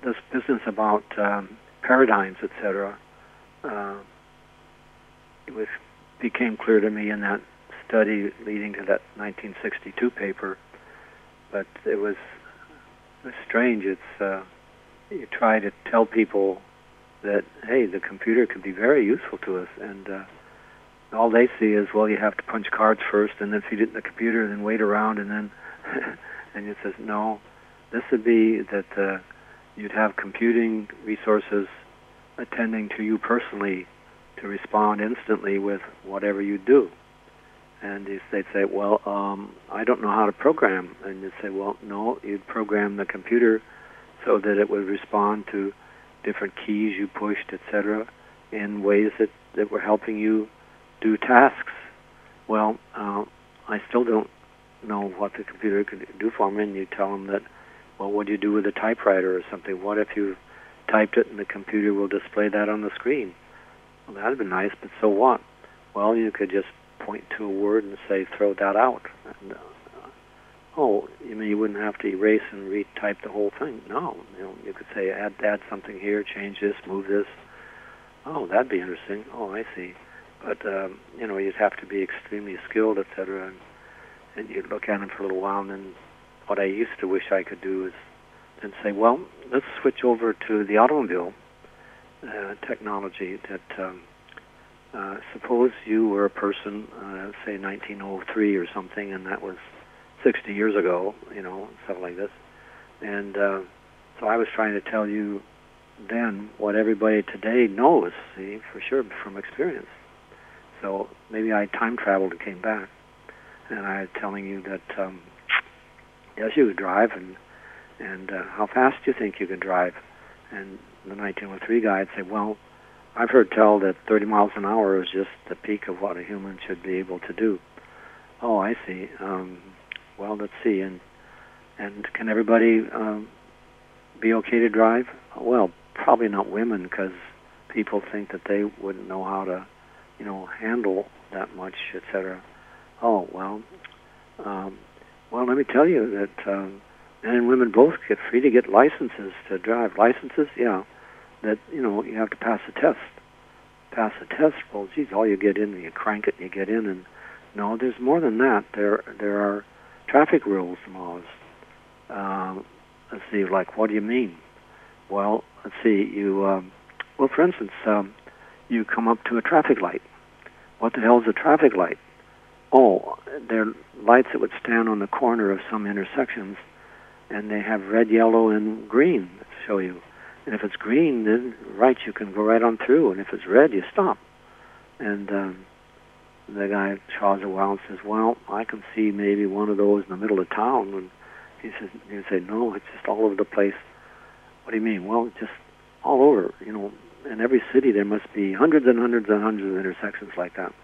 this business about paradigms, etc., uh, it became clear to me in that study leading to that 1962 paper. But it was strange. It's you try to tell people that, hey, the computer can be very useful to us, and all they see is, well, you have to punch cards first and then feed it in the computer and then wait around and then and it says, no, this would be that you'd have computing resources attending to you personally to respond instantly with whatever you do. And they'd say, well, I don't know how to program. And you'd say, well, no, you'd program the computer so that it would respond to different keys you pushed, etc., in ways that were helping you do tasks. Well, I still don't know what the computer could do for me. And you tell them that, well, what do you do with a typewriter or something? What if you typed it and the computer will display that on the screen? Well, that'd be nice, but so what? Well, you could just point to a word and say, throw that out. And, oh, you mean you wouldn't have to erase and retype the whole thing? No. You could say, add something here, change this, move this. Oh, that'd be interesting. Oh, I see. But, you'd have to be extremely skilled, etc. And you'd look at them for a little while, and then what I used to wish I could do is then say, well, let's switch over to the automobile technology that... suppose you were a person, say 1903 or something, and that was 60 years ago, stuff like this. And so I was trying to tell you then what everybody today knows, see, for sure, from experience. So maybe I time traveled and came back, and I was telling you that, yes, you could drive, and how fast do you think you could drive? And the 1903 guy would say, well, I've heard tell that 30 miles an hour is just the peak of what a human should be able to do. Oh, I see. Well, let's see. And can everybody be okay to drive? Well, probably not women, because people think that they wouldn't know how to, handle that much, etc. Oh, well, let me tell you that men and women both get free to get licenses to drive. Licenses, yeah. That, you have to pass a test. Pass a test, well, geez, all you get in, you crank it and you get in, and no, there's more than that. There are traffic rules and laws. Let's see, like, what do you mean? Well, let's see, for instance, you come up to a traffic light. What the hell is a traffic light? Oh, they're lights that would stand on the corner of some intersections, and they have red, yellow, and green to show you. And if it's green, then right, you can go right on through. And if it's red, you stop. And the guy chaws a while and says, well, I can see maybe one of those in the middle of town. And he would say, no, it's just all over the place. What do you mean? Well, just all over. In every city there must be hundreds and hundreds and hundreds of intersections like that.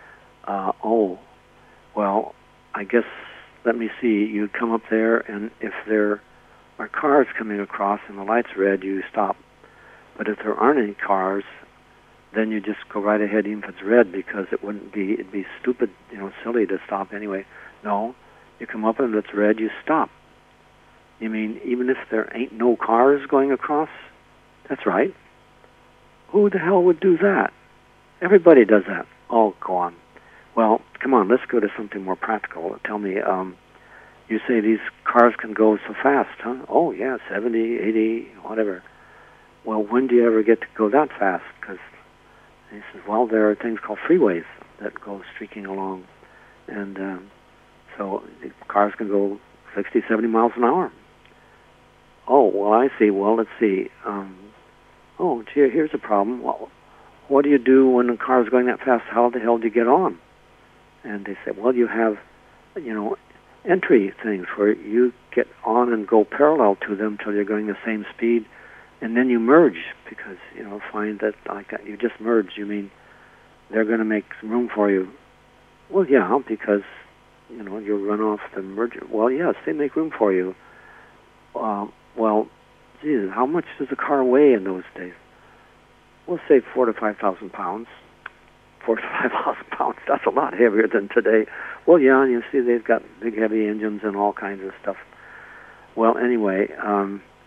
Well, I guess, let me see. You'd come up there, and if there are cars coming across and the light's red, you stop. But if there aren't any cars, then you just go right ahead even if it's red, because it'd be stupid, silly to stop anyway. No, you come up and if it's red, you stop. You mean even if there ain't no cars going across? That's right. Who the hell would do that? Everybody does that. Oh, go on. Well, come on, let's go to something more practical. Tell me, you say these cars can go so fast, huh? Oh, yeah, 70, 80, whatever. Well, when do you ever get to go that fast? Because he says, well, there are things called freeways that go streaking along. And so the cars can go 60, 70 miles an hour. Oh, well, I see. Well, let's see. Oh, gee, here's a problem. Well, what do you do when a car is going that fast? How the hell do you get on? And they say, well, you have, entry things where you get on and go parallel to them till you're going the same speed, and then you merge, because, find that you just merged. You mean they're going to make some room for you? Well, yeah, because, you'll run off the merger. Well, yes, they make room for you. Well, geez, how much does a car weigh in those days? We'll say 4,000 to 5,000 pounds. 4,000 to 5,000 pounds, that's a lot heavier than today. Well, yeah, and you see they've got big, heavy engines and all kinds of stuff. Well, anyway,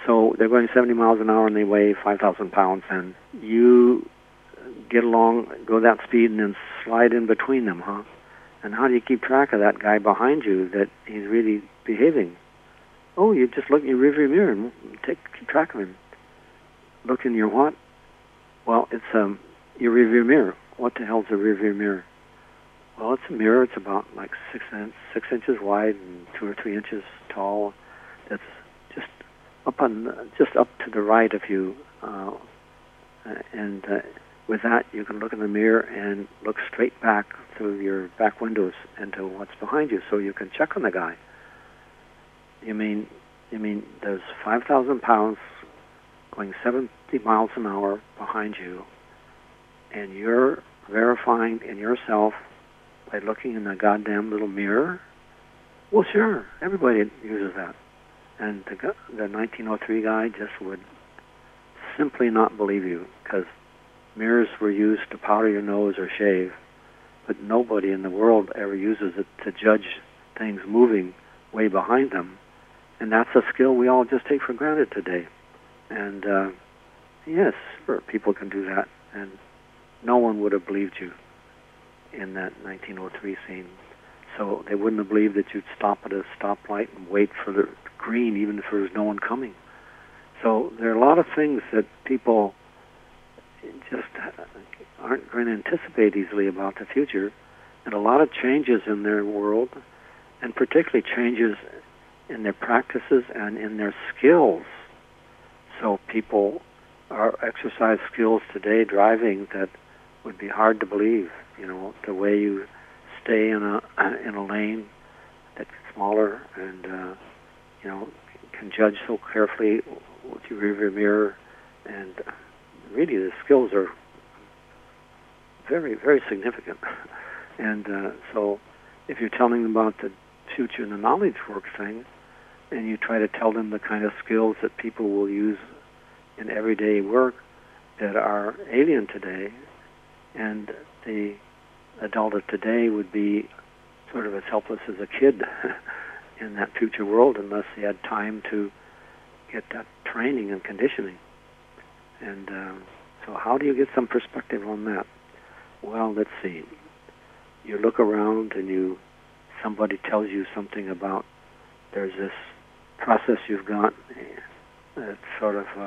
So they're going 70 miles an hour and they weigh 5,000 pounds, and you get along, go that speed, and then slide in between them, huh? And how do you keep track of that guy behind you that he's really behaving? Oh, you just look in your rearview mirror and keep track of him. Look in your what? Well, it's your rearview mirror. What the hell's a rearview mirror? Well, it's a mirror. It's about like 6 inches wide and 2 or 3 inches tall. It's just up to the right of you, and with that, you can look in the mirror and look straight back through your back windows into what's behind you, so you can check on the guy. You mean there's 5,000 pounds going 70 miles an hour behind you, and you're verifying in yourself by looking in the goddamn little mirror? Well, sure, everybody uses that. And the 1903 guy just would simply not believe you, because mirrors were used to powder your nose or shave, but nobody in the world ever uses it to judge things moving way behind them. And that's a skill we all just take for granted today. And yes, sure, people can do that, and no one would have believed you in that 1903 scene. So they wouldn't have believed that you'd stop at a stoplight and wait for the green, even if there was no one coming. So there are a lot of things that people just aren't going to anticipate easily about the future, and a lot of changes in their world, and particularly changes in their practices and in their skills. So people are exercise skills today driving that would be hard to believe. You know, the way you stay in a lane that's smaller, and can judge so carefully with your rearview mirror, and really the skills are very, very significant. And so if you're telling them about the future and the knowledge work thing, and you try to tell them the kind of skills that people will use in everyday work that are alien today, and the adult of today would be sort of as helpless as a kid in that future world unless he had time to get that training and conditioning. And so how do you get some perspective on that? Well, let's see. You look around and somebody tells you something about there's this process you've got, it's sort of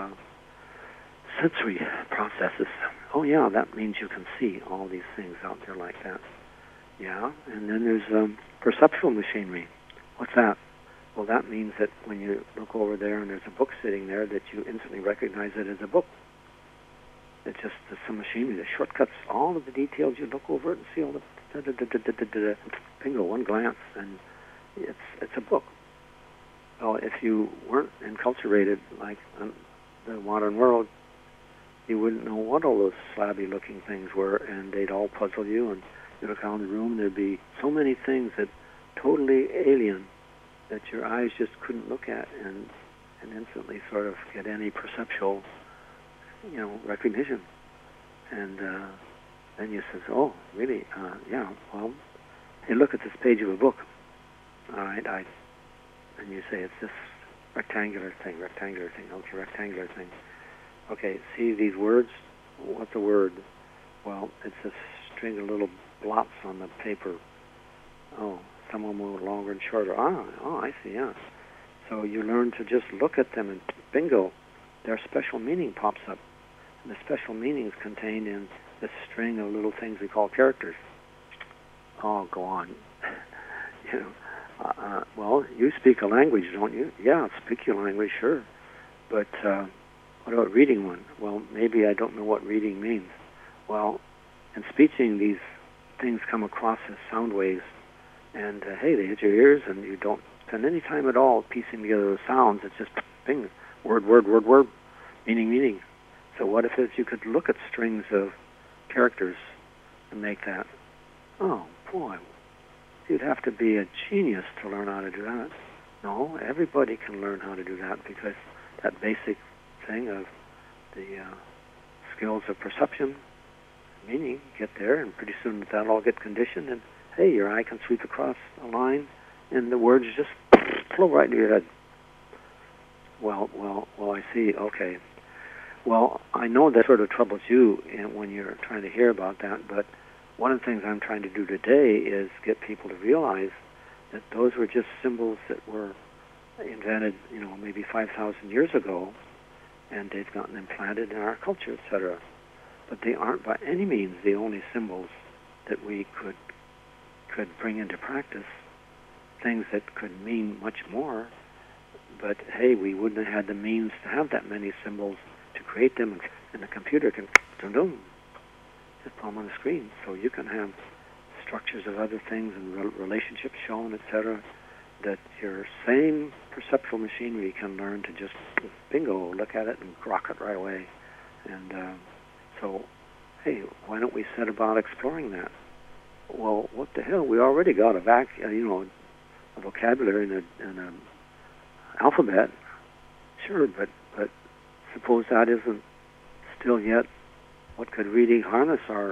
sensory processes. Oh yeah, that means you can see all these things out there like that. Yeah, and then there's perceptual machinery. What's that? Well, that means that when you look over there and there's a book sitting there, that you instantly recognize it as a book. It's some machinery that shortcuts all of the details. You look over it and see all the bingo, one glance, and it's a book. Well, if you weren't enculturated like the modern world, you wouldn't know what all those slabby-looking things were, and they'd all puzzle you. And you look around the room, there'd be so many things that totally alien that your eyes just couldn't look at and instantly sort of get any perceptual, recognition. And then you says, oh, really? Yeah. Well, hey, look at this page of a book. All right. And you say it's this rectangular thing. Okay, rectangular thing. Okay, see these words? What's a word? Well, it's a string of little blots on the paper. Oh, some of them are longer and shorter. I see, yeah. So you learn to just look at them, and bingo, their special meaning pops up. And the special meaning is contained in this string of little things we call characters. Oh, go on. Well, you speak a language, don't you? Yeah, speak your language, sure. But what about reading one? Well, maybe I don't know what reading means. Well, in speeching, these things come across as sound waves, and hey, they hit your ears, and you don't spend any time at all piecing together those sounds. It's just bing, word, meaning. So what if you could look at strings of characters and make that? Oh, boy, you'd have to be a genius to learn how to do that. No, everybody can learn how to do that, because that basic thing of the skills of perception, meaning, get there, and pretty soon that'll all get conditioned, and hey, your eye can sweep across a line, and the words just flow right into your head. Well, I see. Okay. Well, I know that sort of troubles you when you're trying to hear about that, but one of the things I'm trying to do today is get people to realize that those were just symbols that were invented, maybe 5,000 years ago, and they've gotten implanted in our culture, etc. But they aren't by any means the only symbols that we could bring into practice, things that could mean much more. But hey, we wouldn't have had the means to have that many symbols to create them, and the computer can just put them on the screen. So you can have structures of other things and relationships shown, etc., that your same perceptual machinery can learn to just, bingo, look at it and grok it right away. And so, hey, why don't we set about exploring that? Well, what the hell? We already got a vocabulary and a alphabet. Sure, but suppose that isn't still yet what could really harness our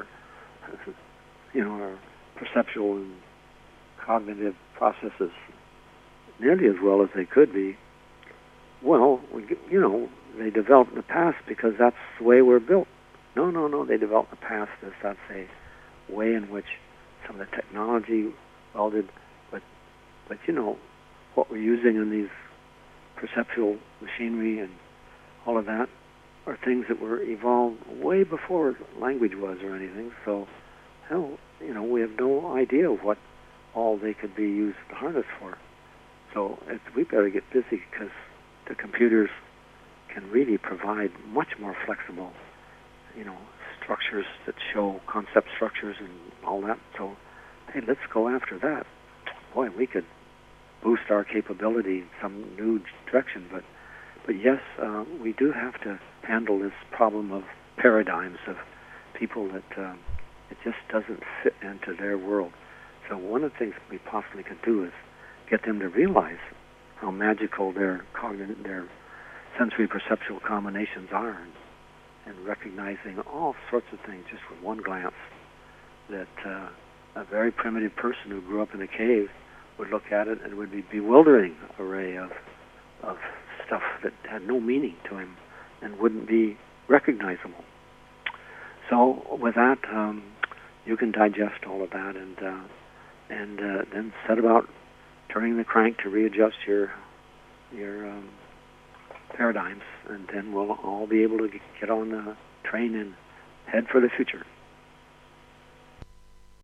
perceptual and cognitive processes nearly as well as they could be. Well, they developed in the past because that's the way we're built. No, they developed in the past as that's a way in which some of the technology welded, but what we're using in these perceptual machinery and all of that are things that were evolved way before language was or anything. So, hell, we have no idea what all they could be used to harness for. So we better get busy because the computers can really provide much more flexible, structures that show concept structures and all that. So, hey, let's go after that. Boy, we could boost our capability in some new direction. But yes, we do have to handle this problem of paradigms of people that it just doesn't fit into their world. So one of the things we possibly can do is get them to realize how magical their sensory perceptual combinations are, and recognizing all sorts of things just with one glance, that a very primitive person who grew up in a cave would look at it and it would be a bewildering array of stuff that had no meaning to him and wouldn't be recognizable. So with that, you can digest all of that and then set about turning the crank to readjust your paradigms, and then we'll all be able to get on the train and head for the future.